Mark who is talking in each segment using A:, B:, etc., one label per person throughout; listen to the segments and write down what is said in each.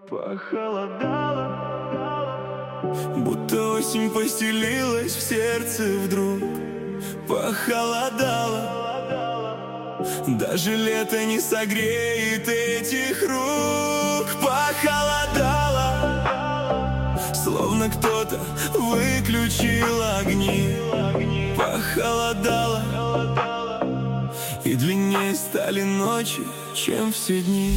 A: Похолодало, будто осень поселилась в сердце вдруг. Похолодало, даже лето не согреет этих рук. Похолодало, словно кто-то выключил огни. Похолодало, и длиннее стали ночи, чем все дни.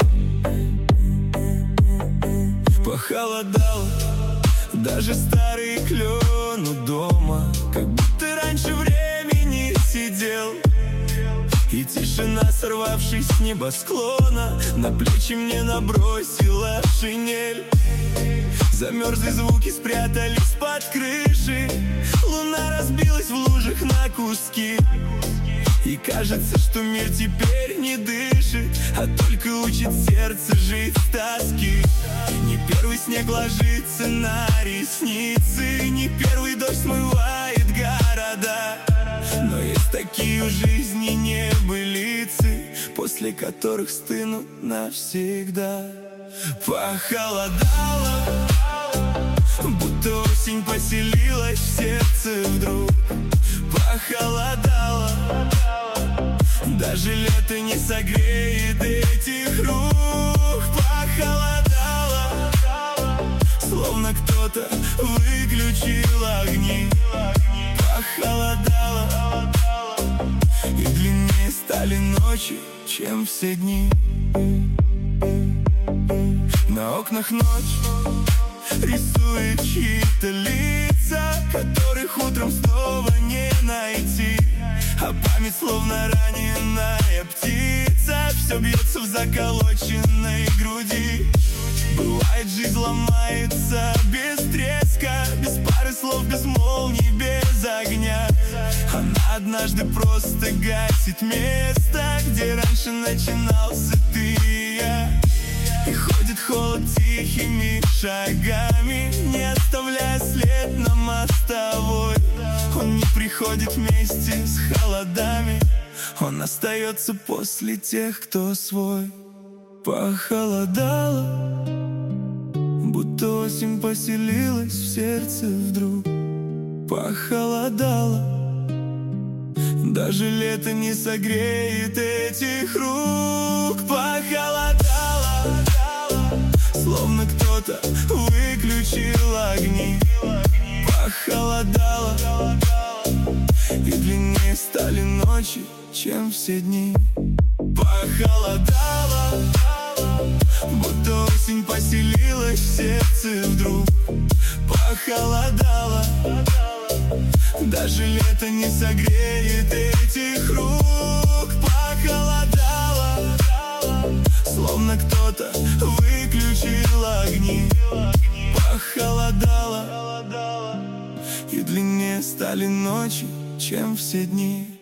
A: Похолодало, даже старый клен у дома, как будто раньше времени сидел. И тишина, сорвавшись с небосклона, на плечи мне набросила шинель. Замерзли звуки, спрятались под крышей. Луна разбилась в лужах на куски. И кажется, что мир теперь не дышит, а только учит сердце жить с тоски. Не первый снег ложится на ресницы, не первый дождь смывает города. Но есть такие у жизни небылицы, после которых стынут навсегда. Похолодало, будто осень поселилась в сердце вдруг. Похолодало, даже лето не согреет этих рук. Похолодало, словно кто-то выключил огни. Похолодало, и длиннее стали ночи, чем все дни. На окнах ночь рисует чьи-то лица, которых утром снова не найти. А память, словно раненая птица, все бьется в заколоченной груди. Бывает, жизнь ломается без треска, без пары слов, без молний, без огня. Она однажды просто гасит место, где раньше начинался ты и я. И ходит холод тихими шагами, не оставляя след на мостовой. Он не приходит вместе с холодами, он остается после тех, кто свой. Похолодало, будто осень поселилась в сердце вдруг. Похолодало, даже лето не согреет этих рук. Похолодало, словно кто-то выключил огни. Похолодало, и длиннее стали ночи, чем все дни. Похолодало, будто осень поселилась в сердце вдруг. Похолодало, даже лето не согреет этих рук. Похолодало, словно кто-то выключил огни. Похолодало, и длиннее стали ночи, чем все дни.